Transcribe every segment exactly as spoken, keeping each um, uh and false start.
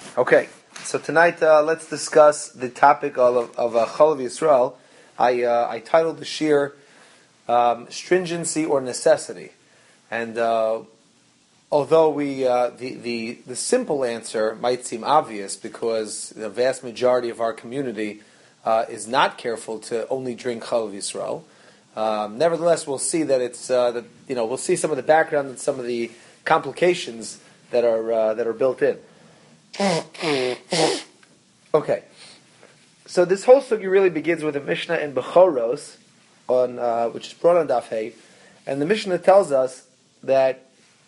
Okay, so tonight uh, let's discuss the topic of of uh, Chalav Yisrael. I uh, I titled the shir um, "Stringency or Necessity," and uh, although we uh, the the the simple answer might seem obvious because the vast majority of our community uh, is not careful to only drink Chalav Yisrael. Um, nevertheless, we'll see that it's uh, that you know we'll see some of the background and some of the complications that are uh, that are built in. Okay, so this whole sugi really begins with a Mishnah in Bechoros, on uh, which is brought on Daf Hey, and the Mishnah tells us that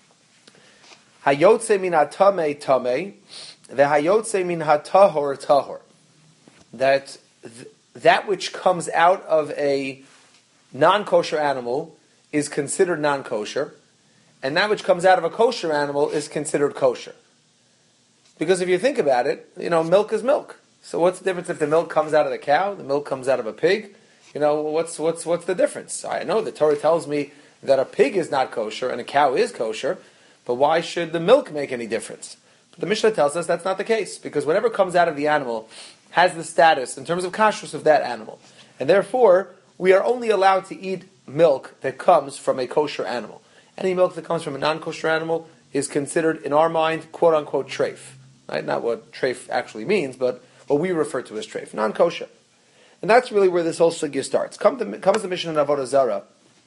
Hayotze min hatamei tamei, v'hayotze min hatahor tahor, that th- that which comes out of a non-kosher animal is considered non-kosher, and that which comes out of a kosher animal is considered kosher. Because if you think about it, you know, milk is milk. So what's the difference if the milk comes out of the cow, the milk comes out of a pig? You know, what's what's what's the difference? I know the Torah tells me that a pig is not kosher and a cow is kosher, but why should the milk make any difference? But the Mishnah tells us that's not the case, because whatever comes out of the animal has the status in terms of kashrus of that animal. And therefore, we are only allowed to eat milk that comes from a kosher animal. Any milk that comes from a non-kosher animal is considered, in our mind, quote-unquote treif. Right? Not what treif actually means, but what we refer to as treif, non-kosher. And that's really where this whole sugya starts. Come to, comes the Mishnah in Avodah Zarah,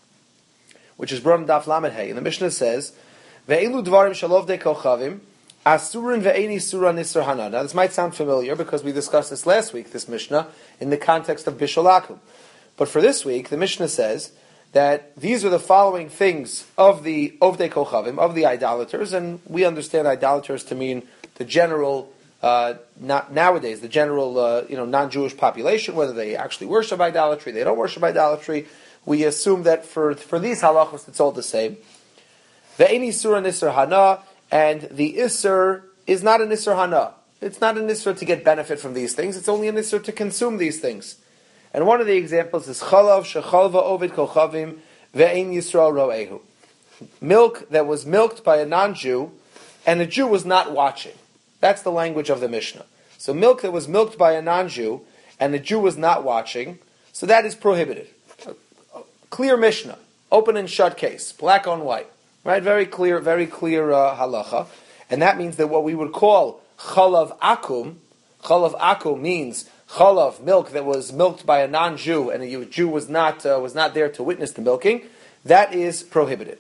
which is brought in Daf Lamed Hey, and the Mishnah says, "Ve'elu dvarim shalovdei kochavim, asurin ve'eni sura nisr hana." Now this might sound familiar because we discussed this last week, this Mishnah, in the context of Bishul Akum. But for this week, the Mishnah says that these are the following things of the Ovdei Kochavim, of the idolaters, and we understand idolaters to mean the general, uh, not nowadays, the general, uh, you know, non-Jewish population, whether they actually worship idolatry, they don't worship idolatry. We assume that for for these halachos, it's all the same. Ve'eni surah nisr hana, and the isser is not an isser hana. It's not an isser to get benefit from these things. It's only an isser to consume these things. And one of the examples is chalav shechalva ovid kochavim ve'ein Yisrael ro'ehu. Milk that was milked by a non-Jew, and a Jew was not watching. That's the language of the Mishnah. So milk that was milked by a non-Jew, and the Jew was not watching, so that is prohibited. Clear Mishnah, open and shut case, black on white, right? Very clear, very clear uh, halacha, and that means that what we would call chalav akum, chalav akum means chalav, milk that was milked by a non-Jew, and a Jew was not uh, was not there to witness the milking, that is prohibited.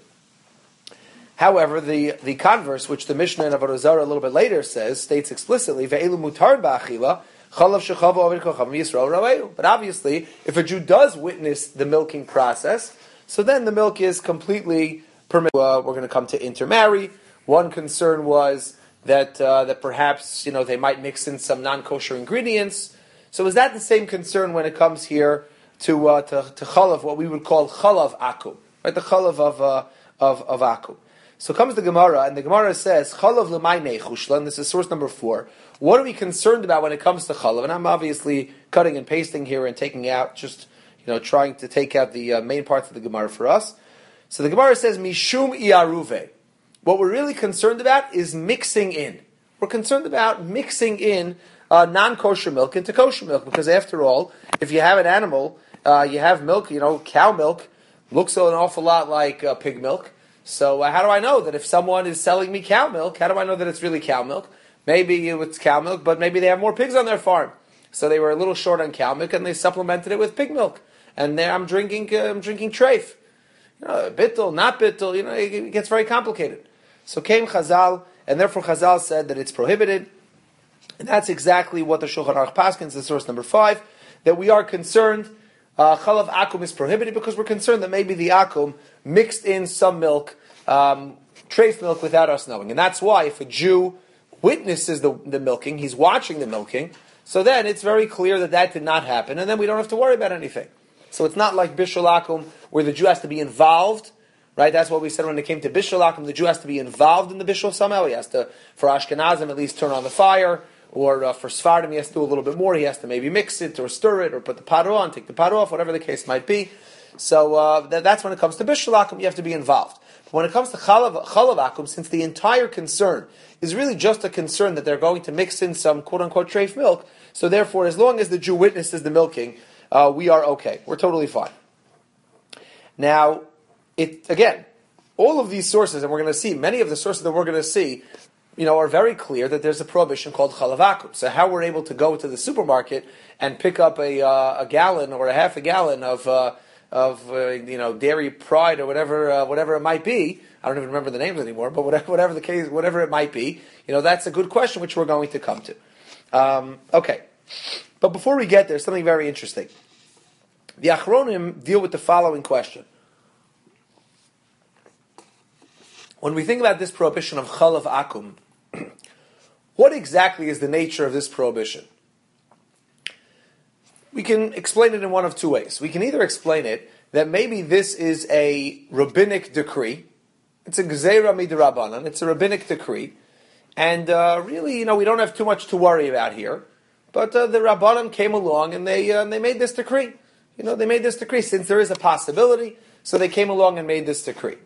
However, the, the converse, which the Mishnah in Avodah Zarah a little bit later says, states explicitly, "Ve'elu mutar ba'achila, chalav shechava ovid kochavim Yisrael ro'ehu." But obviously, if a Jew does witness the milking process, so then the milk is completely permitted. Uh, we're going to come to intermarry. One concern was that uh, that perhaps you know they might mix in some non-kosher ingredients. So is that the same concern when it comes here to uh, to, to chalav, what we would call chalav akum, right? The chalav of uh, of of akum. So comes the Gemara, and the Gemara says, "Chalav l'maynei chushla," and this is source number four. What are we concerned about when it comes to chalav? And I'm obviously cutting and pasting here and taking out, just you know, trying to take out the uh, main parts of the Gemara for us. So the Gemara says, "Mishum iaruve." What we're really concerned about is mixing in. We're concerned about mixing in uh, non-kosher milk into kosher milk, because after all, if you have an animal, uh, you have milk, you know, cow milk looks an awful lot like uh, pig milk. So uh, how do I know that if someone is selling me cow milk, how do I know that it's really cow milk? Maybe it's cow milk, but maybe they have more pigs on their farm. So they were a little short on cow milk, and they supplemented it with pig milk. And there I'm drinking, uh, I'm drinking treif. You know, bittul, not bittul, you know, it gets very complicated. So came Chazal, and therefore Chazal said that it's prohibited. And that's exactly what the Shulchan Aruch paskins, the source number five, that we are concerned. Uh, chalav akum is prohibited because we're concerned that maybe the akum mixed in some milk, um, treif milk, without us knowing. And that's why if a Jew witnesses the, the milking, he's watching the milking, so then it's very clear that that did not happen, and then we don't have to worry about anything. So it's not like Bishul Akum, where the Jew has to be involved, right? That's what we said when it came to Bishul Akum, the Jew has to be involved in the Bishul somehow. He has to, for Ashkenazim, at least turn on the fire. Or uh, for Sfardim, he has to do a little bit more. He has to maybe mix it or stir it or put the pot on, take the pot off, whatever the case might be. So uh, that, that's when it comes to Bishul Akum, you have to be involved. But when it comes to chalav, chalav akum, since the entire concern is really just a concern that they're going to mix in some quote-unquote treif milk, so therefore, as long as the Jew witnesses the milking, uh, we are okay. We're totally fine. Now, it again, all of these sources, and we're going to see, many of the sources that we're going to see, you know, are very clear that there's a prohibition called chalav akum. So how we're able to go to the supermarket and pick up a uh, a gallon or a half a gallon of uh, of uh, you know Dairy Pride or whatever uh, whatever it might be. I don't even remember the names anymore, but whatever, whatever the case, whatever it might be, you know, that's a good question which we're going to come to. Um, okay, but before we get there, something very interesting. The Achronim deal with the following question. When we think about this prohibition of chalav akum, what exactly is the nature of this prohibition? We can explain it in one of two ways. We can either explain it that maybe this is a rabbinic decree. It's a gzeira midrabanan. It's a rabbinic decree. And uh, really, you know, we don't have too much to worry about here. But uh, the Rabbanan came along and they uh, they made this decree. You know, they made this decree since there is a possibility. So they came along and made this decree.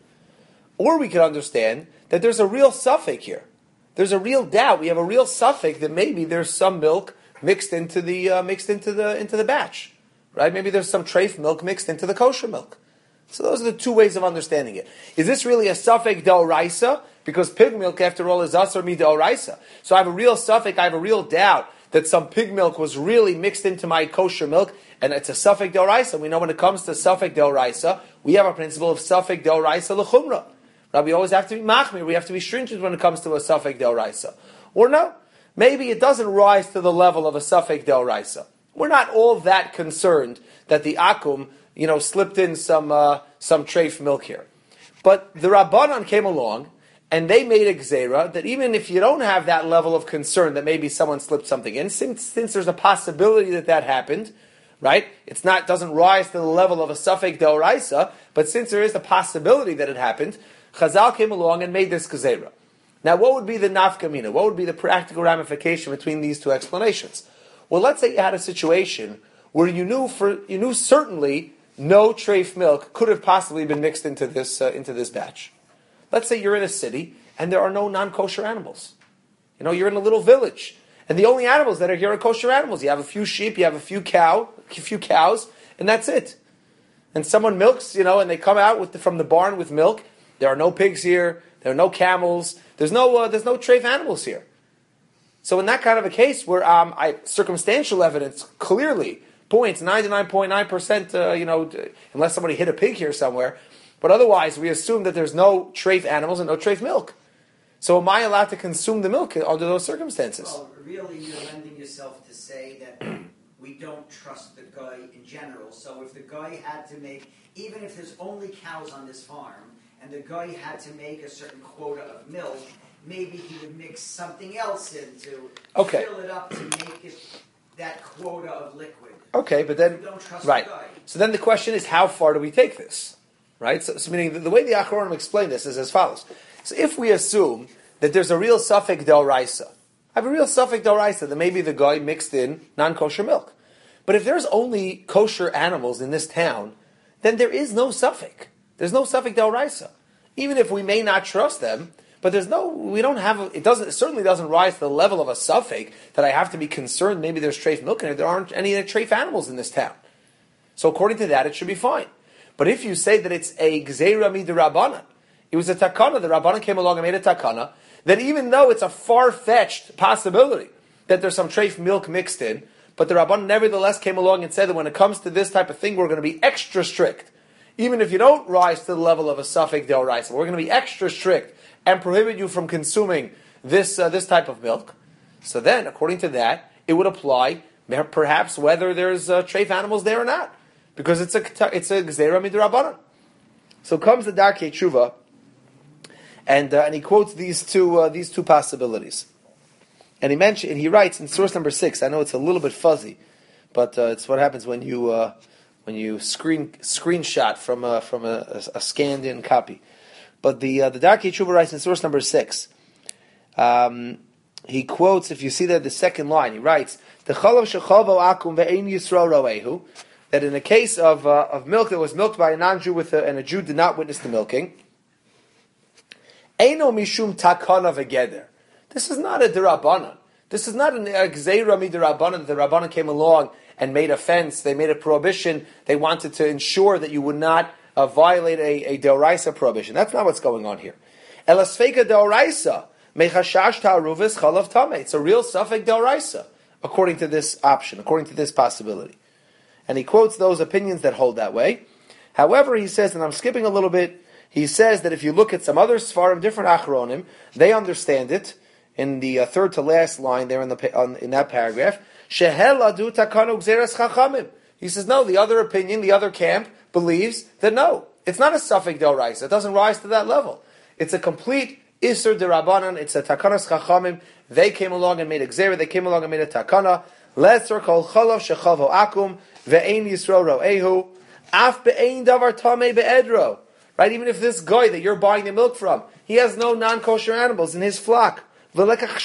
Or we could understand that there's a real suffix here. There's a real doubt. We have a real suffix that maybe there's some milk mixed into the uh, mixed into the into the batch, right? Maybe there's some treif milk mixed into the kosher milk. So those are the two ways of understanding it. Is this really a suffix d'oraisa? Because pig milk, after all, is asur mi d'oraisa. So I have a real suffix. I have a real doubt that some pig milk was really mixed into my kosher milk, and it's a suffix d'oraisa. We know when it comes to suffix d'oraisa, we have a principle of suffix d'oraisa l'chumra. Right? We always have to be machmir. We have to be stringent when it comes to a suffix d'oraisa. Or no, maybe it doesn't rise to the level of a suffix d'oraisa. We're not all that concerned that the akum, you know, slipped in some uh, some treif milk here. But the Rabbanan came along and they made a gzeira that even if you don't have that level of concern that maybe someone slipped something in, since, since there's a possibility that that happened, right? It's not doesn't rise to the level of a suffix d'oraisa, but since there is a possibility that it happened, Chazal came along and made this gzeira. Now, what would be the nafkamina? What would be the practical ramification between these two explanations? Well, let's say you had a situation where you knew for you knew certainly no treif milk could have possibly been mixed into this uh, into this batch. Let's say you're in a city and there are no non-kosher animals. You know, you're in a little village, and the only animals that are here are kosher animals. You have a few sheep, you have a few cow, a few cows, and that's it. And someone milks, you know, and they come out with the, from the barn with milk. There are no pigs here. There are no camels. There's no uh, there's no treif animals here. So in that kind of a case where um, I, circumstantial evidence clearly points ninety-nine point nine percent, uh, you know, unless somebody hit a pig here somewhere, but otherwise we assume that there's no treif animals and no treif milk. So am I allowed to consume the milk under those circumstances? Well, really you're lending yourself to say that we don't trust the guy in general. So if the guy had to make, even if there's only cows on this farm, and the guy had to make a certain quota of milk, maybe he would mix something else in to okay. fill it up to make it that quota of liquid. Okay, but then, we don't trust right. the guy. So then the question is, how far do we take this? Right? So, so meaning, the, the way the Achronim explain this is as follows. So if we assume that there's a real suffix d'oraisa, I have a real suffix d'oraisa that maybe the guy mixed in non-kosher milk. But if there's only kosher animals in this town, then there is no suffix. There's no suffix d'oraisa. Even if we may not trust them, but there's no, we don't have, a, it doesn't, it certainly doesn't rise to the level of a suffix that I have to be concerned maybe there's treif milk in it. There aren't any treif animals in this town. So according to that, it should be fine. But if you say that it's a gzeira midrabanan, it was a takana, the Rabbanan came along and made a takana, that even though it's a far-fetched possibility that there's some treif milk mixed in, but the Rabbanan nevertheless came along and said that when it comes to this type of thing, we're going to be extra strict. Even if you don't rise to the level of a suffix d'oraisa, we're going to be extra strict and prohibit you from consuming this uh, this type of milk. So then, according to that, it would apply perhaps whether there's uh, treif animals there or not, because it's a it's a gzeira midrabanan. So comes the Darkei Tshuva, and uh, and he quotes these two uh, these two possibilities, and he mentioned and he writes in source number six. I know it's a little bit fuzzy, but uh, it's what happens when you. Uh, When you screen screenshot from a, from a, a, a scanned in copy, but the uh, the Darkei Tshuva writes in source number six. Um, he quotes, if you see that the second line, he writes the chalav shechavo akum ve'ein yisro roehu, that in the case of uh, of milk that was milked by a non-Jew with a, and a Jew did not witness the milking, Eino mishum takana v'geder. This is not a derabanan. This is not an gzeira midirabanan. The Rabbanan came along and made a fence. They made a prohibition. They wanted to ensure that you would not uh, violate a, a deoraisa prohibition. That's not what's going on here. Elasfeka deoraisa mechashash ta'aruvis chalav tamei. It's a real suffix deoraisa, according to this option, according to this possibility. And he quotes those opinions that hold that way. However, he says, and I'm skipping a little bit, he says that if you look at some other Sfarim, different Achronim, they understand it in the uh, third to last line there in the on, in that paragraph. Shehel adu takanu gzeras chachamim. He says, no, the other opinion, the other camp, believes that no, it's not a suffix deoraisa. It doesn't rise to that level. It's a complete Isur derabanan. It's a takanas chachamim. They came along and made a gzera. They came along and made a takana. Lesser kol chalav shechavo akum ve'ein yisro ro'ehu af be'ein davar tamei be'edro. Right, even if this guy that you're buying the milk from, he has no non-kosher animals in his flock. And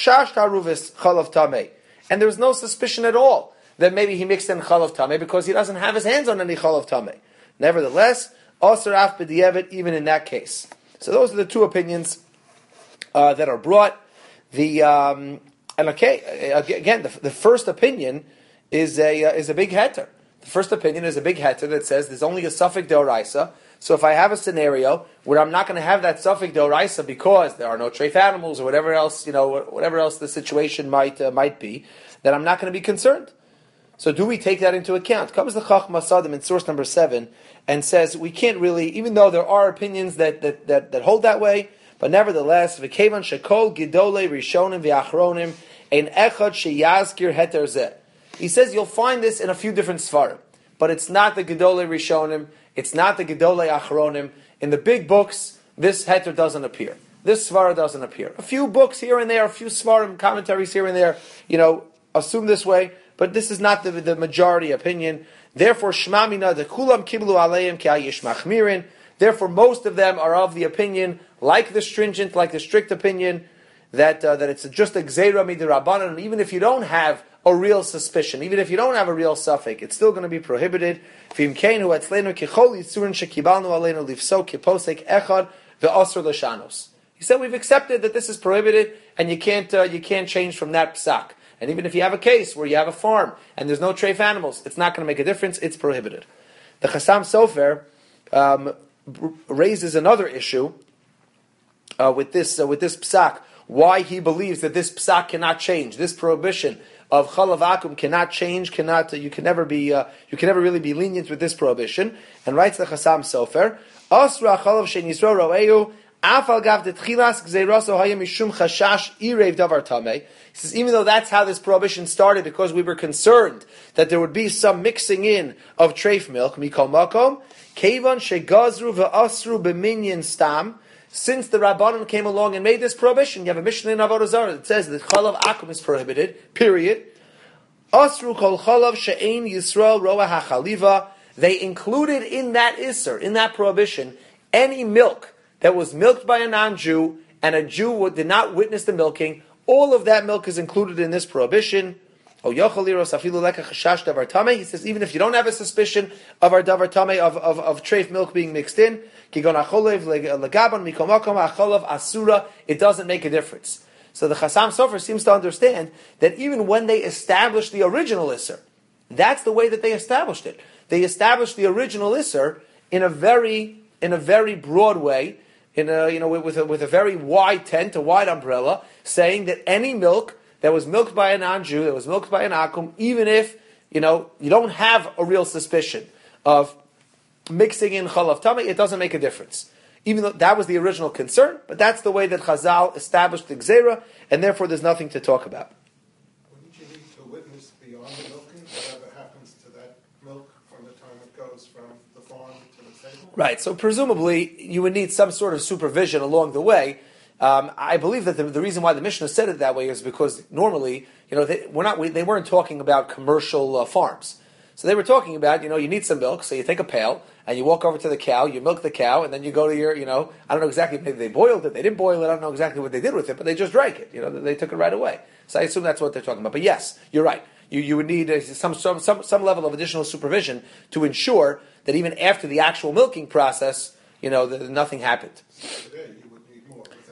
there's no suspicion at all that maybe he mixed in chalav tameh because he doesn't have his hands on any chalav tameh. Nevertheless, aser af b'di'evet, even in that case. So those are the two opinions uh, that are brought. The um, and okay, again, the, the first opinion is a uh, is a big heter. The first opinion is a big heter that says there's only a suffix deoraisa. So if I have a scenario where I'm not going to have that suffix deoraisa because there are no treif animals or whatever else, you know, whatever else the situation might uh, might be, then I'm not going to be concerned. So do we take that into account? Comes the Chachma Sadim in source number seven and says we can't really, even though there are opinions that that, that, that hold that way, but nevertheless, v'kevan shekol gidolei rishonim v'achronim ein echad sheyazkir heter zeh. He says you'll find this in a few different svarim, but it's not the gidolei rishonim. It's not the Gedolei Achronim. In the big books, this heter doesn't appear. This svara doesn't appear. A few books here and there, a few svarim commentaries here and there, you know, assume this way, but this is not the, the majority opinion. Therefore, Shmamina de Kulam Kiblu Aleim K'ayish Machmirin. Therefore, most of them are of the opinion, like the stringent, like the strict opinion, that uh, that it's just a Gzeira Midirabbanan, and even if you don't have a real suspicion, even if you don't have a real suffix, it's still going to be prohibited. He says we've accepted that this is prohibited, and you can't uh, you can't change from that psak. And even if you have a case where you have a farm and there's no treif animals, it's not going to make a difference. It's prohibited. The Chassam Sofer um, raises another issue uh, with this uh, with this psak. Why he believes that this psak cannot change, this prohibition of chalav akum cannot change, cannot you can never be uh, you can never really be lenient with this prohibition. And writes the Chassam Sofer, Asra chalav shein yisro ro'eu afal gav detchilas gzeiraso hayam mishum chashash irev davar tamei. He says even though that's how this prohibition started, because we were concerned that there would be some mixing in of treif milk, mikol makom kevan shegazru ve'asru b'minyan stam. Since the Rabbanan came along and made this prohibition, you have a Mishnah in Avodah Zarah that says that chalav akum is prohibited, period. Asru kol chalav she'ein Yisrael roa hachaliva. They included in that Isser, in that prohibition, any milk that was milked by a non-Jew and a Jew did not witness the milking. All of that milk is included in this prohibition. He says even if you don't have a suspicion of our davar tamei, of, of, of treif milk being mixed in, it doesn't make a difference. So the Chassam Sofer seems to understand that even when they established the original Isser, that's the way that they established it. They established the original Isser in a very in a very broad way, in a, you know, with a, with a very wide tent, a wide umbrella, saying that any milk that was milked by a non-Jew, that was milked by an akum, even if, you know, you don't have a real suspicion of mixing in chalav tamei, it doesn't make a difference. Even though that was the original concern, but that's the way that Chazal established the Gzeira, and therefore there's nothing to talk about. Wouldn't you need to witness beyond the milking, whatever happens to that milk from the time it goes from the farm to the table? Right, so presumably you would need some sort of supervision along the way. Um, I believe that the, the reason why the Mishnah said it that way is because normally, you know, they, we're not, we, they weren't talking about commercial uh, farms. So they were talking about, you know, you need some milk, so you take a pail, and you walk over to the cow, you milk the cow, and then you go to your, you know, I don't know exactly, maybe they boiled it, they didn't boil it, I don't know exactly what they did with it, but they just drank it, you know, they took it right away. So I assume that's what they're talking about. But yes, you're right. You you would need uh, some, some some some level of additional supervision to ensure that even after the actual milking process, you know, that nothing happened. Today you would need more.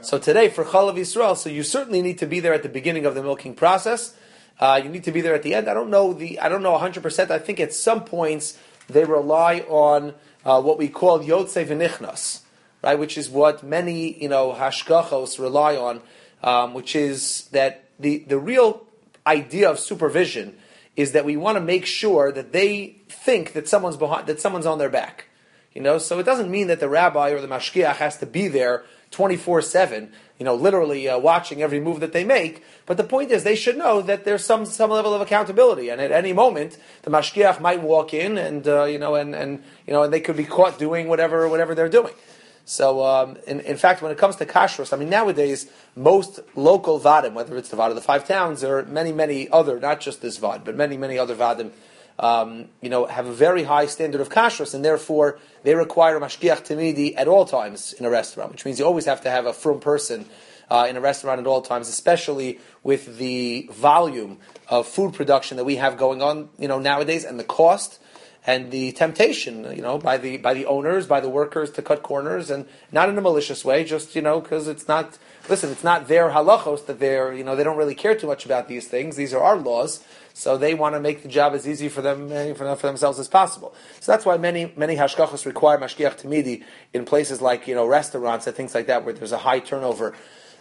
So today, for Chalav Yisrael, so you certainly need to be there at the beginning of the milking process. Uh, you need to be there at the end. I don't know the. I don't know one hundred percent. I think at some points they rely on uh, what we call Yotzei V'Nichnas, right? Which is what many, you know, hashgachos rely on, um, which is that the the real idea of supervision is that we want to make sure that they think that someone's behind, that someone's on their back. You know, so it doesn't mean that the rabbi or the mashgiach has to be there twenty-four seven, you know, literally uh, watching every move that they make. But the point is, they should know that there's some, some level of accountability, and at any moment, the mashgiach might walk in, and uh, you know, and, and you know, and they could be caught doing whatever whatever they're doing. So, um, in, in fact, when it comes to kashrus, I mean, nowadays most local vadim, whether it's the vad of the five towns or many, many other, not just this vad, but many, many other vadim, um, you know, have a very high standard of kashrus, and therefore they require a mashgiach tamidi at all times in a restaurant, which means you always have to have a frum person uh, in a restaurant at all times, especially with the volume of food production that we have going on, you know, nowadays, and the cost and the temptation, you know, by the by the owners, by the workers to cut corners, and not in a malicious way, just, you know, because it's not. Listen, it's not their halachos that they're, you know, they don't really care too much about these things. These are our laws, so they want to make the job as easy for them for, for themselves as possible. So that's why many many hashgachos require mashgiach tamidi in places like, you know, restaurants and things like that where there's a high turnover.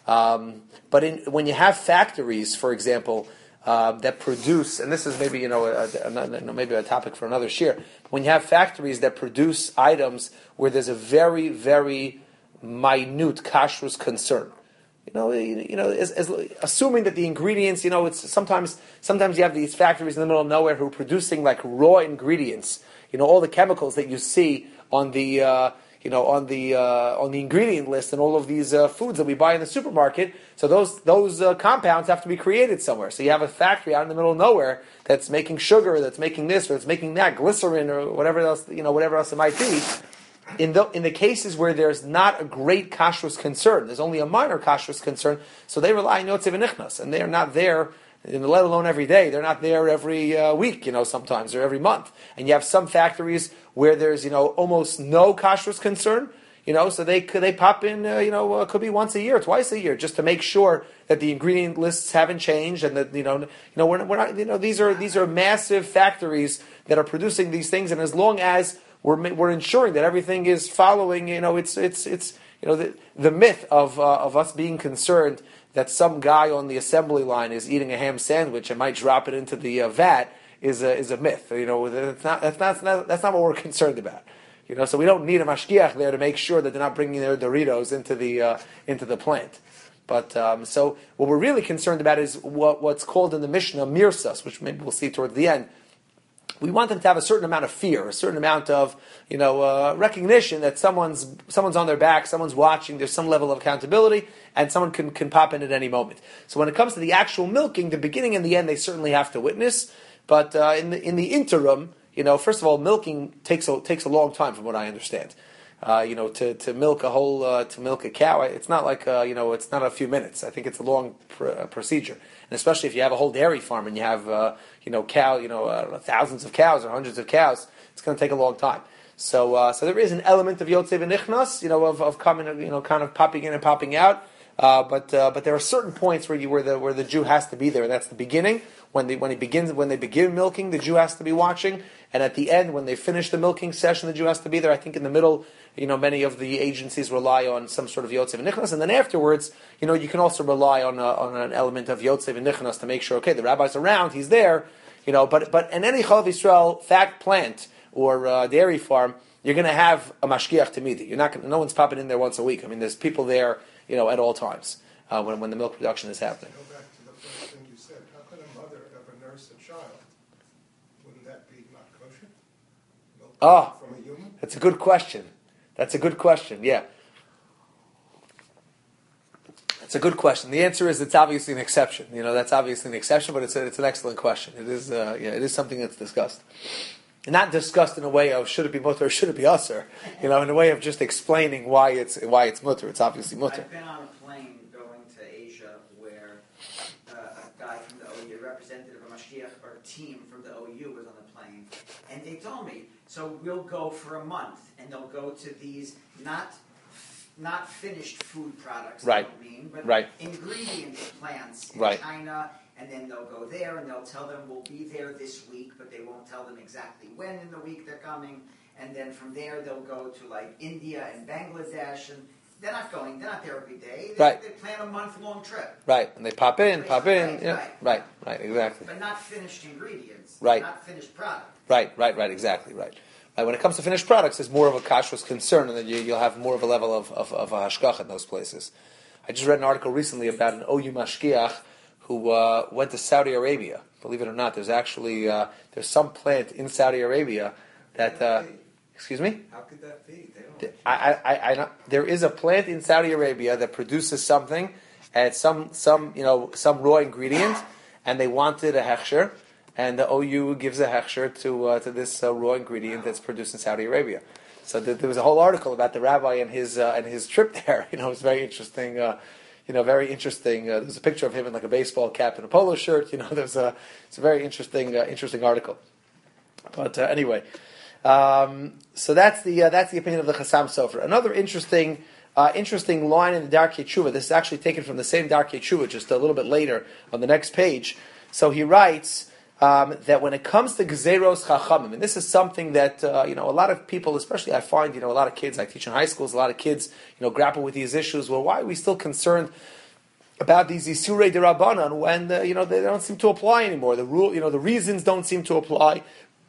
Um, but in, when you have factories, for example, uh, that produce, and this is maybe, you know a, a, a, maybe a topic for another shir. When you have factories that produce items where there's a very very minute kashrus concern. You know, you, you know, as, as, assuming that the ingredients, you know, it's sometimes sometimes you have these factories in the middle of nowhere who are producing like raw ingredients. You know, all the chemicals that you see on the, uh, you know, on the uh, on the ingredient list and all of these uh, foods that we buy in the supermarket. So those those uh, compounds have to be created somewhere. So you have a factory out in the middle of nowhere that's making sugar, that's making this, or it's making that, glycerin, or whatever else, you know, whatever else it might be. In the in the cases where there's not a great kashrus concern, there's only a minor kashrus concern, so they rely on Yotzei V'Nichnas, and they are not there, let alone every day. They're not there every uh, week, you know, sometimes, or every month. And you have some factories where there's, you know, almost no kashrus concern, you know, so they they pop in, uh, you know, uh, could be once a year, twice a year, just to make sure that the ingredient lists haven't changed, and that, you know, you know, we're, we're not, you know, these are these are massive factories that are producing these things, and as long as We're we're ensuring that everything is following. You know, it's it's it's you know the the myth of uh, of us being concerned that some guy on the assembly line is eating a ham sandwich and might drop it into the uh, vat is a is a myth. You know, that's not that's not that's not what we're concerned about. You know, so we don't need a mashgiach there to make sure that they're not bringing their Doritos into the uh, into the plant. But um, so what we're really concerned about is what what's called in the Mishnah mirsas, which maybe we'll see towards the end. We want them to have a certain amount of fear, a certain amount of, you know, uh, recognition that someone's someone's on their back, someone's watching. There's some level of accountability, and someone can, can pop in at any moment. So when it comes to the actual milking, the beginning and the end, they certainly have to witness. But uh, in the in the interim, you know, first of all, milking takes a, takes a long time, from what I understand. Uh, you know, to, to milk a whole uh, to milk a cow, it's not like uh, you know, it's not a few minutes. I think it's a long pr- uh, procedure, and especially if you have a whole dairy farm and you have uh, you know cow, you know, uh, thousands of cows or hundreds of cows, it's going to take a long time. So, uh, so there is an element of Yotzei V'Nichnas, you know, of, of coming, you know, kind of popping in and popping out. Uh, but uh, but there are certain points where you where the where the Jew has to be there. That's the beginning when they when he begins when they begin milking, the Jew has to be watching, and at the end when they finish the milking session, the Jew has to be there. I think in the middle, you know, many of the agencies rely on some sort of Yotzei V'Nichnas, and then afterwards, you know, you can also rely on a, on an element of Yotzei V'Nichnas to make sure, okay, the rabbi's around, he's there, you know. But but in any Chalav Yisrael fact plant or uh, dairy farm, you're going to have a mashgiach tamidi. You're not gonna, no one's popping in there once a week. I mean, there's people there, you know, at all times uh, when when the milk production is happening. Go back to the first thing you said. How could a mother ever nurse a child? Wouldn't that be not kosher? Milk Oh, from a human? that's a good question. That's a good question. Yeah, that's a good question. The answer is it's obviously an exception. You know, that's obviously an exception, but it's a, it's an excellent question. It is uh, yeah, it is something that's discussed. Not discussed in a way of should it be mutter or should it be usher, you know, in a way of just explaining why it's why it's mutter. It's obviously mutter. I've been on a plane going to Asia where uh, a guy from the O U, a representative of Mashgiach or a team from the O U was on the plane, and they told me, so we'll go for a month, and they'll go to these not not finished food products, Right. I don't mean, but Right. ingredient plants in Right. China, and then they'll go there and they'll tell them we'll be there this week, but they won't tell them exactly when in the week they're coming. And then from there they'll go to like India and Bangladesh, and they're not going, they're not there every day. They, Right. they plan a month-long trip. Right, and they pop in, pop in, Right, yeah, right. right, right, exactly. But not finished ingredients. Right. Not finished product. Right, right, right, exactly, right. Right. When it comes to finished products, there's more of a kashrus concern, and then you, you'll have more of a level of, of, of a hashgacha in those places. I just read an article recently about an O U mashgiach who uh, went to Saudi Arabia. Believe it or not, there's actually uh, there's some plant in Saudi Arabia that. Uh, excuse me. How could that be? They don't. I, I, I, I don't, there is a plant in Saudi Arabia that produces something, and some some you know some raw ingredient, and they wanted a hechsher, and the O U gives a hechsher to uh, to this uh, raw ingredient that's produced in Saudi Arabia. So th- there was a whole article about the rabbi and his uh, and his trip there. You know, it was very interesting. Uh, you know, very interesting. Uh, there's a picture of him in like a baseball cap and a polo shirt. You know, there's a it's a very interesting uh, interesting article. But uh, anyway. Um, so that's the uh, that's the opinion of the Chassam Sofer. Another interesting uh, interesting line in the Darkei Tshuva. This is actually taken from the same Darkei Tshuva, just a little bit later on the next page. So he writes um, that when it comes to Gzeros Chachamim, and this is something that uh, you know a lot of people, especially I find you know a lot of kids I teach in high schools, a lot of kids you know grapple with these issues. Well, why are we still concerned about these Isurei Derabanan when uh, you know they don't seem to apply anymore? The rule, you know, the reasons don't seem to apply.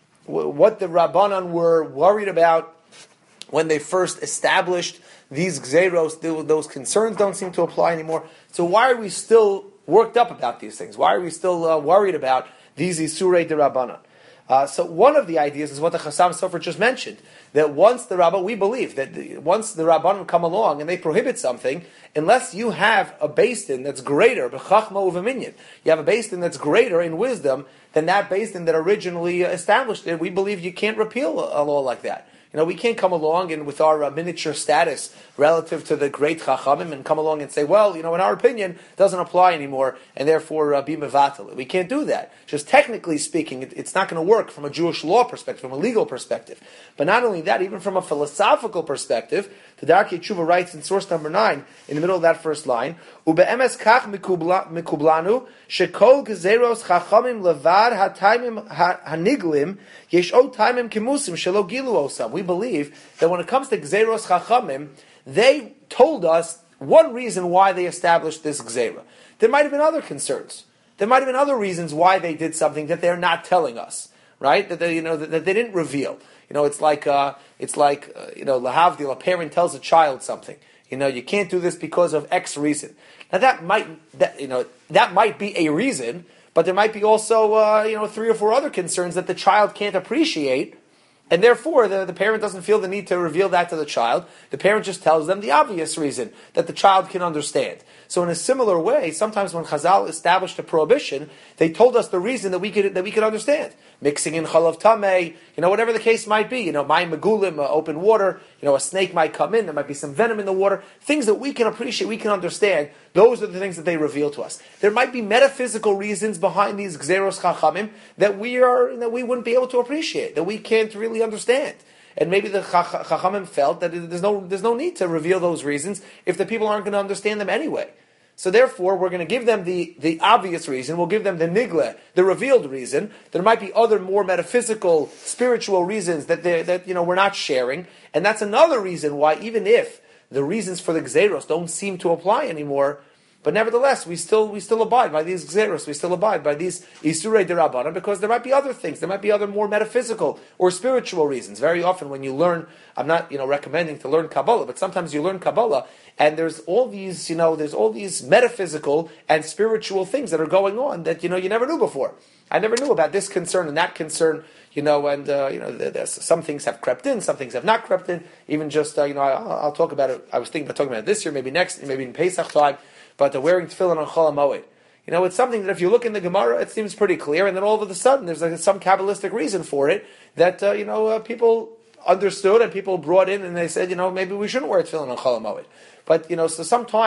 What the Rabbanan were worried about when they first established these Gzeros, those concerns don't seem to apply anymore. So why are we still worked up about these things? Why are we still uh, worried about these Isurei de Rabbanan? Uh, so one of the ideas is what the Chassam Sofer just mentioned, that once the Rabban, we believe that the, once the Rabbanan come along and they prohibit something, unless you have a basin that's greater, b'chachma u'v'minyan, you have a basin that's greater in wisdom than that basin that originally established it, we believe you can't repeal a, a law like that. You know, we can't come along and with our uh, miniature status relative to the great Chachamim and come along and say, well, you know, in our opinion, it doesn't apply anymore, and therefore uh, be mevatel. We can't do that. Just technically speaking, it, it's not going to work from a Jewish law perspective, from a legal perspective. But not only that, even from a philosophical perspective, the Darkei Tshuva writes in source number nine, in the middle of that first line, Ube'emes kach mikublanu, shekol gezeros chachamim levad hataimim haniglim, yesh od taimim kemusim shelo gilu osam. We believe that when it comes to gezeros chachamim, they told us one reason why they established this gzera. There might have been other concerns. There might have been other reasons why they did something that they're not telling us, right? That they, you know, that, that they didn't reveal. You know, it's like, uh, it's like, uh, you know, lahavdil, a parent tells a child something. You know, you can't do this because of X reason. Now that might, that, you know, that might be a reason, but there might be also, uh, you know, three or four other concerns that the child can't appreciate, and therefore the, the parent doesn't feel the need to reveal that to the child. The parent just tells them the obvious reason that the child can understand. So in a similar way, sometimes when Chazal established a prohibition, they told us the reason that we could that we could understand. Mixing in chalav tamei, you know, whatever the case might be, you know, mayim megulim, uh, open water, you know, a snake might come in, there might be some venom in the water, things that we can appreciate, we can understand, those are the things that they reveal to us. There might be metaphysical reasons behind these gzeros chachamim that we are, that we wouldn't be able to appreciate, that we can't really understand. And maybe the chachamim felt that there's no, there's no need to reveal those reasons if the people aren't going to understand them anyway. So therefore, we're going to give them the, the obvious reason. We'll give them the nigle, the revealed reason. There might be other more metaphysical, spiritual reasons that they that you know we're not sharing, and that's another reason why, even if the reasons for the gzeros don't seem to apply anymore, but nevertheless, we still we still abide by these gzeros. We still abide by these isurei derabbanan because there might be other things. There might be other more metaphysical or spiritual reasons. Very often, when you learn, I'm not you know recommending to learn Kabbalah, but sometimes you learn Kabbalah. And there's all these, you know, there's all these metaphysical and spiritual things that are going on that, you know, you never knew before. I never knew about this concern and that concern, you know, and, uh, you know, there's, some things have crept in, some things have not crept in. Even just, uh, you know, I'll, I'll talk about it. I was thinking about talking about it this year, maybe next, maybe in Pesach time, but uh, wearing tefillin on Chol HaMoed. You know, it's something that if you look in the Gemara, it seems pretty clear, and then all of a sudden there's like some Kabbalistic reason for it that, uh, you know, uh, people understood and people brought in and they said, you know, maybe we shouldn't wear tefillin on Chol HaMoed. But, you know, so sometimes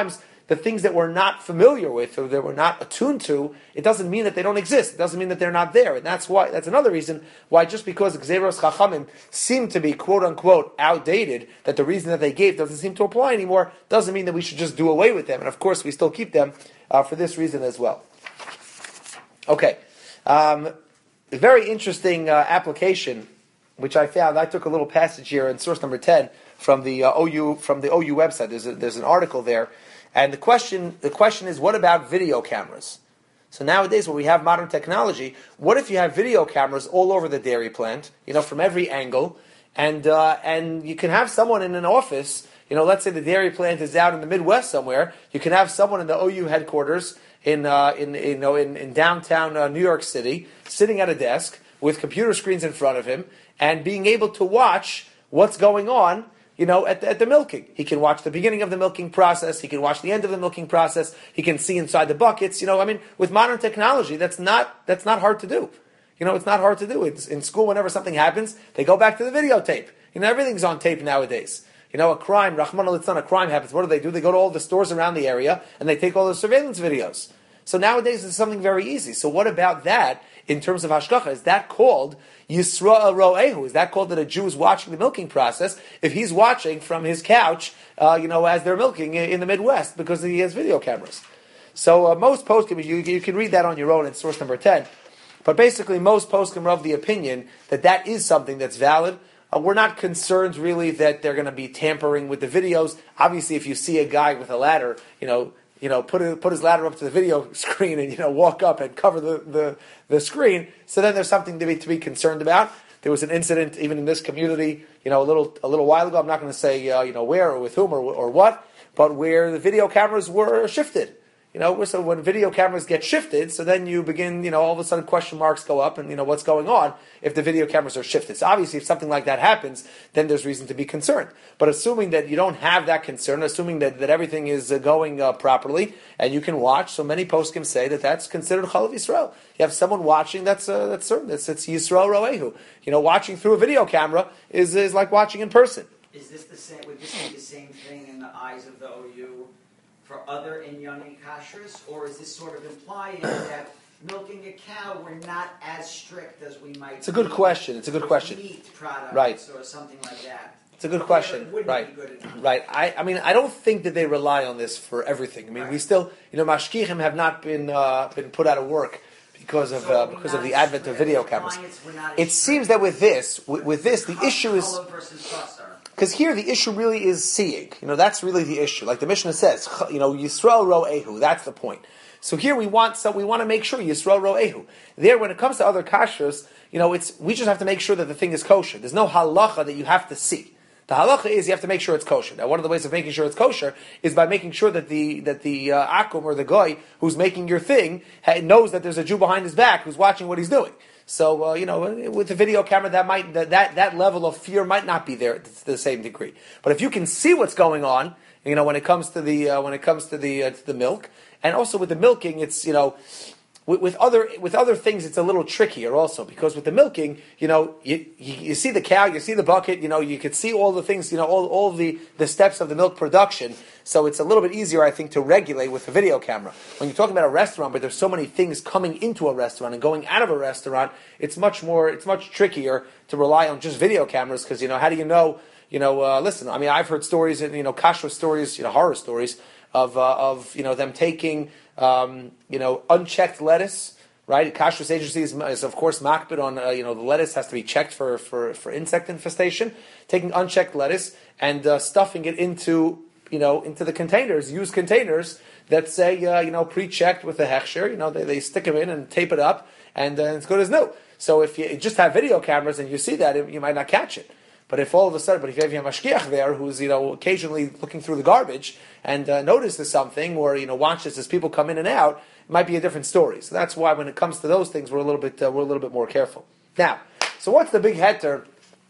the things that we're not familiar with or that we're not attuned to, it doesn't mean that they don't exist. It doesn't mean that they're not there. And that's why, that's another reason why just because Gzeros Chachamim seem to be quote unquote outdated, that the reason that they gave doesn't seem to apply anymore, doesn't mean that we should just do away with them. And of course we still keep them uh, for this reason as well. Okay. Um, a very interesting uh, application which I found. I took a little passage here in source number ten from the uh, O U from the O U website. There's a, there's an article there, and the question the question is, what about video cameras? So nowadays, when we have modern technology, what if you have video cameras all over the dairy plant? You know, from every angle, and uh, and you can have someone in an office. You know, let's say the dairy plant is out in the Midwest somewhere. You can have someone in the O U headquarters in uh, in, in you know in, in downtown uh, New York City, sitting at a desk with computer screens in front of him, and being able to watch what's going on, you know, at the, at the milking. He can watch the beginning of the milking process. He can watch the end of the milking process. He can see inside the buckets. You know, I mean, with modern technology, that's not that's not hard to do. You know, it's not hard to do. It's in school, whenever something happens, they go back to the videotape. You know, everything's on tape nowadays. You know, a crime, Rahman al-Litzan, a crime happens. What do they do? They go to all the stores around the area and they take all the surveillance videos. So nowadays it's something very easy. So what about that in terms of hashgacha? Is that called Yisrael Ro'ehu? Is that called that a Jew is watching the milking process if he's watching from his couch, uh, you know, as they're milking in the Midwest because he has video cameras? So uh, most poskim, you, you can read that on your own in source number ten. But basically most poskim are of the opinion that that is something that's valid. Uh, we're not concerned really that they're going to be tampering with the videos. Obviously, if you see a guy with a ladder, you know, you know, put a, put his ladder up to the video screen and, you know, walk up and cover the, the, the screen. So then there's something to be to be concerned about. There was an incident even in this community, you know, a little a little while ago. I'm not going to say uh, you know where or with whom or or what, but where the video cameras were shifted. You know, so when video cameras get shifted, so then you begin, you know, all of a sudden question marks go up and, you know, what's going on if the video cameras are shifted. So obviously if something like that happens, then there's reason to be concerned. But assuming that you don't have that concern, assuming that, that everything is uh, going uh, properly and you can watch, so many poskim say that that's considered Chalav Yisrael. You have someone watching, that's uh, that's certain, it's, it's Yisrael Ro'ehu. You know, watching through a video camera is, is like watching in person. Is this the same, would this be the same thing in the eyes of the O U for other Inyani kashrus, or is this sort of implying that milking a cow we're not as strict as we might? It's a good question. It's a good question. Meat products, right? Or something like that. It's a good question. Right. Right. I, I mean, I don't think that they rely on this for everything. I mean, right. we still, you know, mashkichim have not been uh, been put out of work because of so uh, because of the advent of video cameras. It seems that with this, with, with this, the issue is. Because here the issue really is seeing. You know, that's really the issue. Like the Mishnah says, you know, Yisrael Ro'ehu, that's the point. So here we want so we want to make sure Yisrael Ro'ehu. There, when it comes to other kashrus, you know, it's we just have to make sure that the thing is kosher. There's no halacha that you have to see. The halacha is you have to make sure it's kosher. Now, one of the ways of making sure it's kosher is by making sure that the that the uh, akum or the goy who's making your thing knows that there's a Jew behind his back who's watching what he's doing. So, uh, you know, with the video camera, that might that, that that level of fear might not be there to the same degree. But if you can see what's going on, you know, when it comes to the uh, when it comes to the uh, to the milk, and also with the milking, it's you know, with, with other with other things, it's a little trickier also because with the milking, you know, you, you you see the cow, you see the bucket, you know, you can see all the things, you know, all all the the steps of the milk production. So it's a little bit easier, I think, to regulate with a video camera. When you're talking about a restaurant, but there's so many things coming into a restaurant and going out of a restaurant, it's much more, it's much trickier to rely on just video cameras because, you know, how do you know, you know, uh, listen, I mean, I've heard stories, you know, kashrus stories, you know, horror stories of, uh, of you know, them taking, um, you know, unchecked lettuce, right? Kashrus agency is, is of course, makbid on, uh, you know, the lettuce has to be checked for, for, for insect infestation. Taking unchecked lettuce and uh, stuffing it into you know, into the containers, used containers that say, uh, you know, pre-checked with a hechsher. You know, they, they stick them in and tape it up, and uh, it's good as new. So if you just have video cameras and you see that, it, you might not catch it. But if all of a sudden, but if you have a mashgiach there who's, you know, occasionally looking through the garbage and uh, notices something, or, you know, watches as people come in and out, it might be a different story. So that's why when it comes to those things, we're a little bit, uh, we're a little bit more careful. Now, so what's the big heter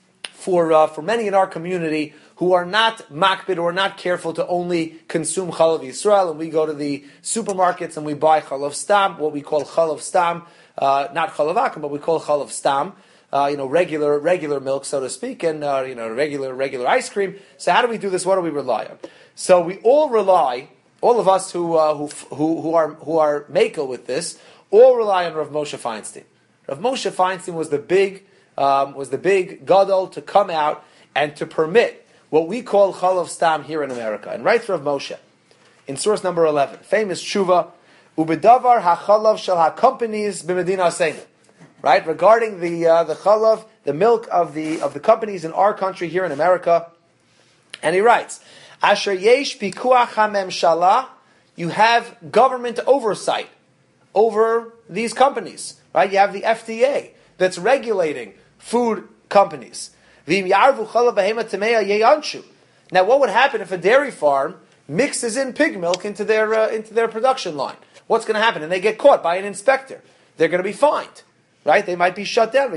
for uh, for many in our community who are not makbid or not careful to only consume chalav Yisrael, and we go to the supermarkets and we buy chalav stam, what we call chalav stam, uh, not chalav akum, but we call chalav stam, uh, you know, regular regular milk, so to speak, and uh, you know, regular regular ice cream. So how do we do this? What do we rely on? So we all rely all of us who uh, who who who are who are makel with this, all rely on Rav Moshe Feinstein. Rav Moshe Feinstein was the big um, was the big gadol to come out and to permit what we call chalav stam here in America. And writes Rav Moshe in source number eleven, famous tshuva, ubedavar hachalav shel hacompanies b'medina seinu. Right, regarding the uh, the chalav, the milk of the of the companies in our country here in America, and he writes, Asher yesh pikuach hamemshala, you have government oversight over these companies. Right, you have the F D A that's regulating food companies. V'im yarvu chalav behema tamea yeyanshu. Now, what would happen if a dairy farm mixes in pig milk into their uh, into their production line? What's going to happen? And they get caught by an inspector. They're going to be fined. Right? They might be shut down.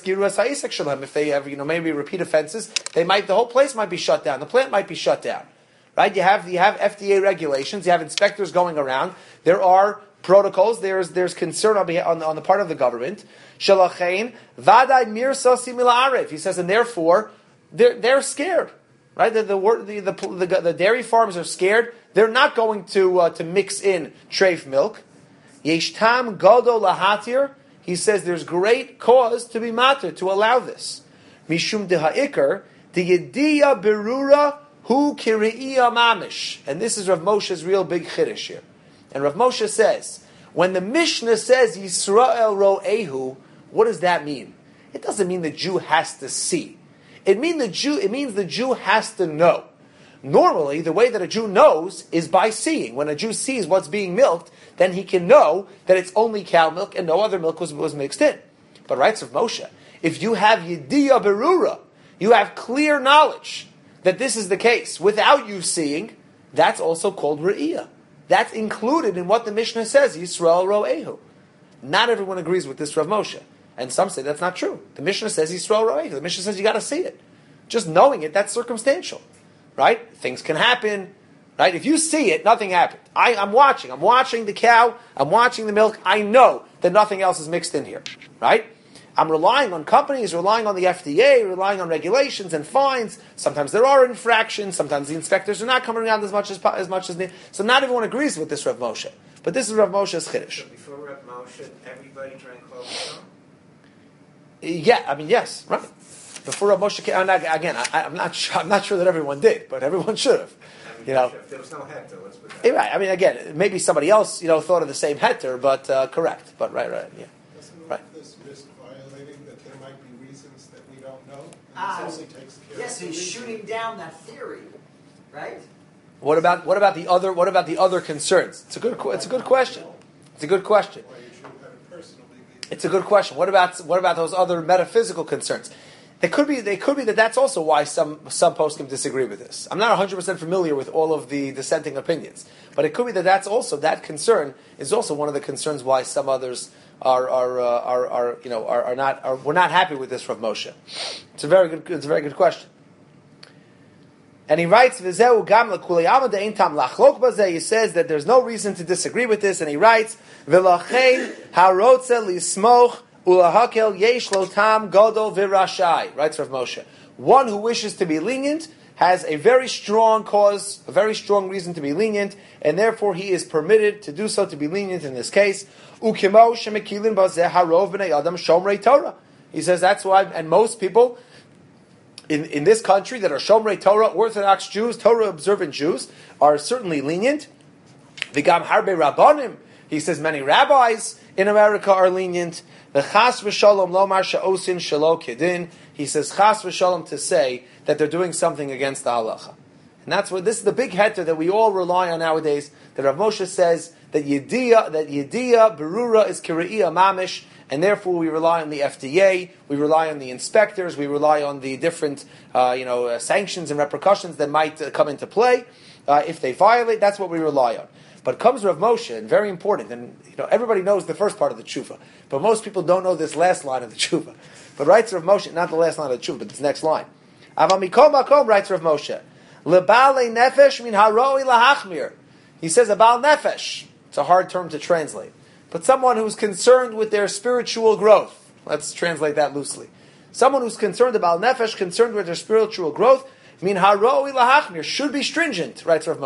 If they have, you know, maybe repeat offenses, they might, the whole place might be shut down. The plant might be shut down. Right? You have, you have F D A regulations. You have inspectors going around. There are protocols. There's, there's concern on, on, on the part of the government. Shalachain, vaday mirsa simila'arev. He says, and therefore, they're, they're scared. Right? The, the, the, the, the, the dairy farms are scared. They're not going to, uh, to mix in treif milk. Yeshtam godo lahatir. He says there's great cause to be matter, to allow this. Mishum de ha'ikr, the yediya berura hu kiriya mamish. And this is Rav Moshe's real big chiddush here. And Rav Moshe says, when the Mishnah says Yisrael ro'ehu, what does that mean? It doesn't mean the Jew has to see. It mean the Jew. It means the Jew has to know. Normally, the way that a Jew knows is by seeing. When a Jew sees what's being milked, then he can know that it's only cow milk and no other milk was, was mixed in. But writes Rav Moshe, if you have yediyah berura, you have clear knowledge that this is the case without you seeing, that's also called re'iyah. That's included in what the Mishnah says, Yisrael ro'ehu. Not everyone agrees with this Rav Moshe. And some say that's not true. The Mishnah says Yisrael ro'ehu. The Mishnah says you got to see it. Just knowing it, that's circumstantial. Right? Things can happen. Right? If you see it, nothing happened. I, I'm watching. I'm watching the cow. I'm watching the milk. I know that nothing else is mixed in here. Right? I'm relying on companies, relying on the F D A, relying on regulations and fines. Sometimes there are infractions. Sometimes the inspectors are not coming around as much as as much as they. So not everyone agrees with this Rav Moshe. But this is Rav Moshe's chiddush. So before Rav Moshe, everybody drank chalav? Yeah, I mean, yes, right. Before Rav Moshe came, again, I, I'm not sure, I'm not sure that everyone did, but everyone should have. I mean, you know, if there was no heter, let's put that. Right. I mean, again, maybe somebody else, you know, thought of the same heter, but uh, correct. But right, right, yeah. Doesn't Right. this risk violating that there might be reasons that we don't know? And Ah, this only takes care yes, of the he's reason. shooting down that theory, right? What about what about the other what about the other concerns? It's a good it's a good question. It's a good question. Why you should have it personally be- It's a good question. What about what about those other metaphysical concerns? It could be. They could be that that's also why some some poskim disagree with this. I'm not one hundred percent familiar with all of the dissenting opinions, but it could be that that's also that concern is also one of the concerns why some others are are uh, are, are you know are, are not are we're not happy with this Rav Moshe. It's a very good. It's a very good question. And he writes, "V'zeu gam l'kulei alma ein tam lachlok bazeh." He says that there's no reason to disagree with this, and he writes, "V'lachein harotze lismoch." Ulahakel yesh lo tam gadol v'rashai, writes Rav Moshe. One who wishes to be lenient has a very strong cause, a very strong reason to be lenient, and therefore he is permitted to do so, to be lenient in this case. Ukimo shemekilin bazeh harov b'nei adam shomrei Torah. He says that's why, and most people in, in this country that are shomrei Torah, Orthodox Jews, Torah observant Jews, are certainly lenient. V'gam harbe rabbanim. He says many rabbis in America are lenient. The chas v'shalom lomar she'osin shelo kedin. He says chas v'shalom to say that they're doing something against the halacha. And that's what, this is the big heter that we all rely on nowadays, that Rav Moshe says that yediyah, that yediyah, berura is kiriyah mamish, and therefore we rely on the F D A, we rely on the inspectors, we rely on the different, uh, you know, uh, sanctions and repercussions that might uh, come into play. Uh, if they violate, that's what we rely on. But comes Rav Moshe, and very important, and you know everybody knows the first part of the tshuva, but most people don't know this last line of the tshuva. But writes Rav Moshe, not the last line of the tshuva, but this next line. Avamikom makom, writes Rav Moshe, lebale nefesh min haroi lahachmir. He says a bal nefesh. It's a hard term to translate, but someone who's concerned with their spiritual growth. Let's translate that loosely. Someone who's concerned about nefesh, concerned with their spiritual growth, min haroi lahachmir, should be stringent, writes Rav Moshe.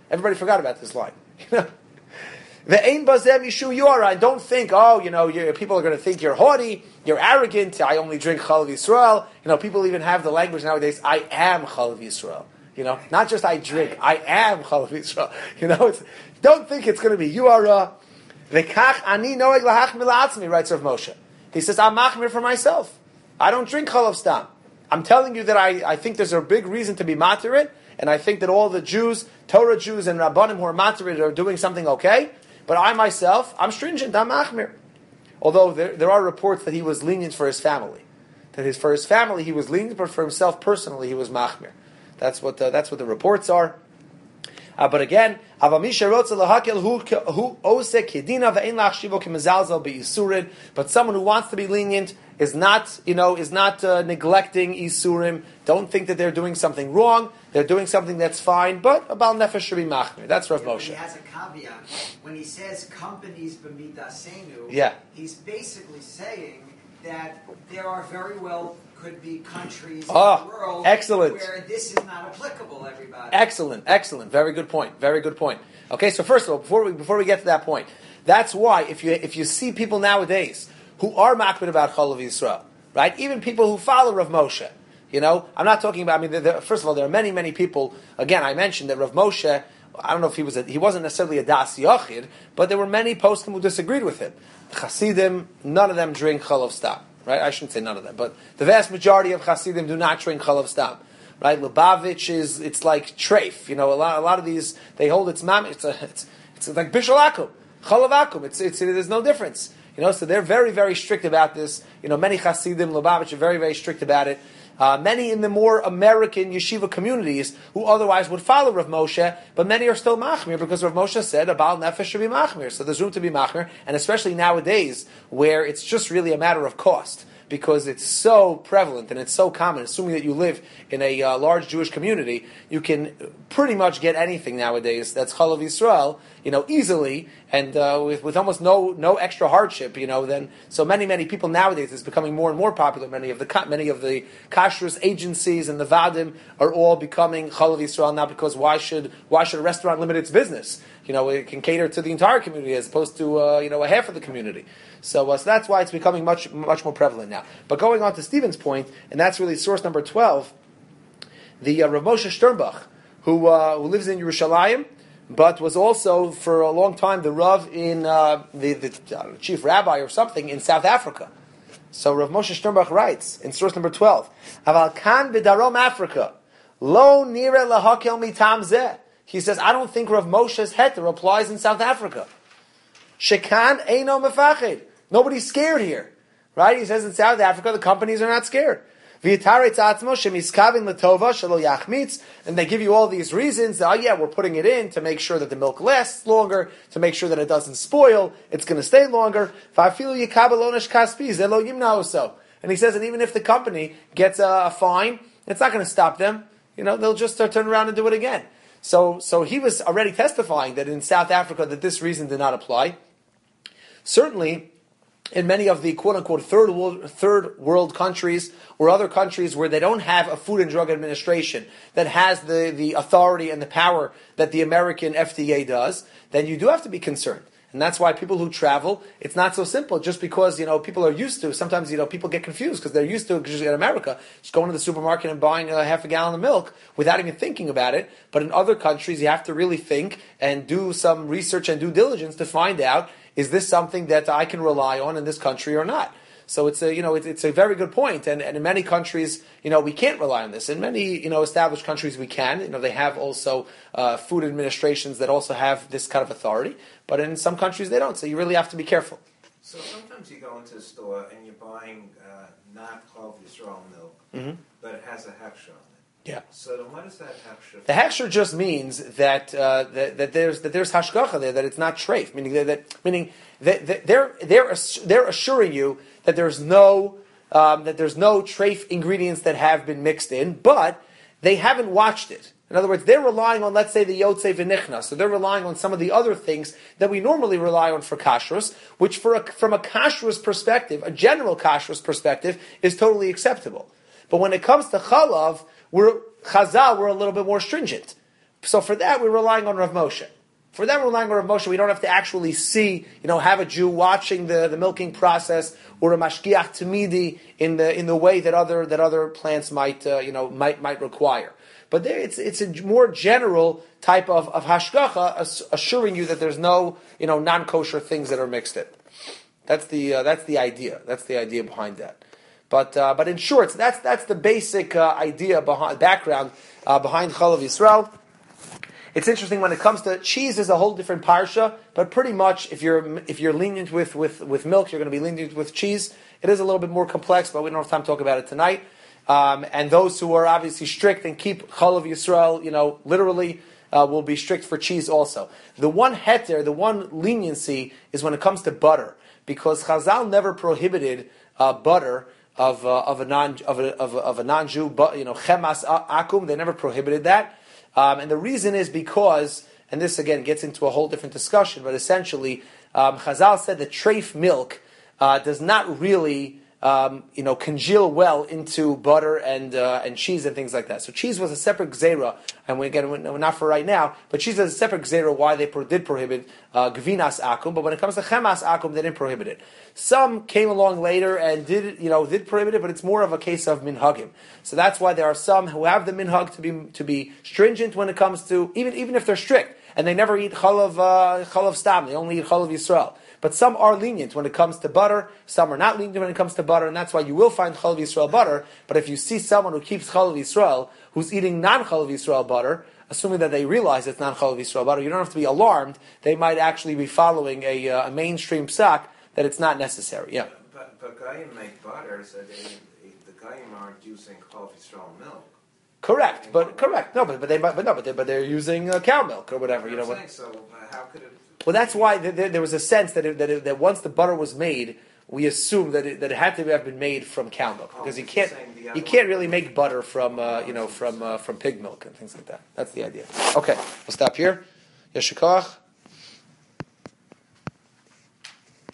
Everybody forgot about this line. The Ein Bazem Yishu Yora. And don't think, oh, you know, you're, people are going to think you're haughty, you're arrogant. I only drink Chalav Yisrael. You know, people even have the language nowadays. I am Chalav Yisrael. You know, not just I drink. I am Chalav Yisrael. You know, it's, don't think it's going to be you are. Uh, V'kach ani noeg lahachmir la'atzmi, writes Rav Moshe. He says, I'm machmir for myself. I don't drink Chalav Stam. I'm telling you that I, I think there's a big reason to be matir it, and I think that all the Jews, Torah Jews and Rabbanim who are matir it are doing something okay, but I myself, I'm stringent, I'm machmir. Although there, there are reports that he was lenient for his family. That his, for his family he was lenient, but for himself personally he was machmir. That's what, uh, that's what the reports are. Uh, but again, but someone who wants to be lenient is not, you know, is not uh, neglecting isurim. Don't think that they're doing something wrong. They're doing something that's fine. But a bal nefesh should be machmir. That's Rav Moshe. He has a caveat when he says companies b'midasenu. Yeah, he's basically saying that there are very well could be countries oh, in the world excellent. where this is not applicable. Everybody. Excellent, excellent. Very good point. Very good point. Okay, so first of all, before we before we get to that point, that's why if you if you see people nowadays who are makbid about Chalav Yisrael, right? Even people who follow Rav Moshe, you know, I'm not talking about. I mean, there, there, first of all, there are many many people. Again, I mentioned that Rav Moshe. I don't know if he was a, he wasn't necessarily a das yachid, but there were many poskim who disagreed with him. Chassidim, none of them drink Chalav Stam. Right? I shouldn't say none of them, but the vast majority of Hasidim do not drink Chalav Stam. Right? Lubavitch is, it's like treif. You know, a lot, a lot of these, they hold its mam, it's a, it's, it's like Bishul Akum, Chalav Akum. It's, it's, there's no difference. You know, so they're very, very strict about this. You know, many Hasidim, Lubavitch are very, very strict about it. Uh, many in the more American yeshiva communities who otherwise would follow Rav Moshe, but many are still machmir because Rav Moshe said a Baal Nefesh should be machmir. So there's room to be machmir, and especially nowadays where it's just really a matter of cost. Because it's so prevalent and it's so common, assuming that you live in a uh, large Jewish community, you can pretty much get anything nowadays that's Chalav Yisrael, you know, easily and uh, with, with almost no no extra hardship, you know. Then so many many people nowadays, it's becoming more and more popular. Many of the many of the kashrus agencies and the vadim are all becoming Chalav Yisrael now. Because why should why should a restaurant limit its business? You know, it can cater to the entire community as opposed to uh, you know a half of the community. So, uh, so that's why it's becoming much much more prevalent now. But going on to Stephen's point, and that's really source number twelve, the uh, Rav Moshe Sternbach, who uh, who lives in Yerushalayim, but was also for a long time the Rav in uh, the, the uh, chief rabbi or something in South Africa. So Rav Moshe Sternbach writes in source number twelve, Aval kan b'darom Africa, lo nira lahakel mitam zeh. He says, I don't think Rav Moshe's heter applies in South Africa. Shekan eino mefachid. Nobody's scared here. Right? He says in South Africa, the companies are not scared. And they give you all these reasons. That, oh yeah, we're putting it in to make sure that the milk lasts longer, to make sure that it doesn't spoil, it's going to stay longer. And he says that even if the company gets a fine, it's not going to stop them. You know, they'll just uh, turn around and do it again. So, so he was already testifying that in South Africa that this reason did not apply. Certainly, in many of the quote-unquote third world, third world countries or other countries where they don't have a Food and Drug Administration that has the, the authority and the power that the American F D A does, then you do have to be concerned. And that's why people who travel, it's not so simple. Just because, you know, people are used to, sometimes, you know, people get confused because they're used to, because in America, just going to the supermarket and buying a half a gallon of milk without even thinking about it. But in other countries, you have to really think and do some research and due diligence to find out, is this something that I can rely on in this country or not? So it's a, you know, it's, it's a very good point. And, and in many countries, you know, we can't rely on this. In many, you know, established countries, we can. You know, they have also uh, food administrations that also have this kind of authority. But in some countries, they don't. So you really have to be careful. So sometimes you go into a store and you're buying uh, not Chalav Yisrael milk, Mm-hmm. but it has a hechsher on it. Yeah. So then what is that hechsher? The hechsher just means that, uh, that that there's that there's hashgacha there, that it's not treif, meaning that, that meaning that, that they're they're they're assuring you that there's no um, that there's no treif ingredients that have been mixed in, but they haven't watched it. In other words, they're relying on, let's say, the yotzei v'nichna, so they're relying on some of the other things that we normally rely on for kashrus, which for a, from a kashrus perspective, a general kashrus perspective, is totally acceptable. But when it comes to chalav, we're Chazal, we're a little bit more stringent. So for that, we're relying on Rav Moshe. For that, we're relying on Rav Moshe. We don't have to actually see, you know, have a Jew watching the, the milking process or a mashgiach tamidi in the in the way that other that other plants might uh, you know might might require. But there, it's it's a more general type of, of hashgacha, assuring you that there's no you know non kosher things that are mixed in. That's the uh, that's the idea. That's the idea behind that. But uh, but in short, that's that's the basic uh, idea behind background uh, behind Chalav Yisrael. It's interesting when it comes to cheese is a whole different parsha, but pretty much if you're if you're lenient with, with, with milk, you're going to be lenient with cheese. It is a little bit more complex, but we don't have time to talk about it tonight. Um, and those who are obviously strict and keep Chalav Yisrael, you know, literally, uh, will be strict for cheese also. The one heter, the one leniency is when it comes to butter, because Chazal never prohibited uh, butter of uh, of a non of a of a, of a non-Jew, but you know, chemas akum. They never prohibited that. Um, and the reason is because, and this again gets into a whole different discussion, but essentially, um, Chazal said that treif milk uh, does not really, um, you know, congeal well into butter and uh, and cheese and things like that. So cheese was a separate gzeira, and we, again, we're not for right now, but cheese is a separate gzeira why they pro- did prohibit uh, gvinas akum, but when it comes to chemas akum, they didn't prohibit it. Some came along later and did, you know, did prohibit it, but it's more of a case of minhagim. So that's why there are some who have the minhag to be to be stringent when it comes to, even even if they're strict, and they never eat chalav uh, chalav stam, they only eat chalav Yisrael. But some are lenient when it comes to butter, some are not lenient when it comes to butter, and that's why you will find chalav Yisrael butter. But if you see someone who keeps chalav Yisrael, who's eating non-chalav Yisrael butter, assuming that they realize it's non-chalav Yisrael butter, you don't have to be alarmed. They might actually be following a, uh, a mainstream psak that it's not necessary. Yeah. But, but Goyim make butter, so they, the Goyim aren't using Chalav Yisrael milk. Correct, but correct. No, but but they but no, but they but they're using uh, cow milk or whatever. You know what? So uh, how could it? Well, that's why th- th- there was a sense that it, that it, that once the butter was made, we assumed that it, that it had to have been made from cow milk, because you can't you can't really make butter from uh, you know from uh, from pig milk and things like that. That's the idea. Okay, we'll stop here. Yeshikach.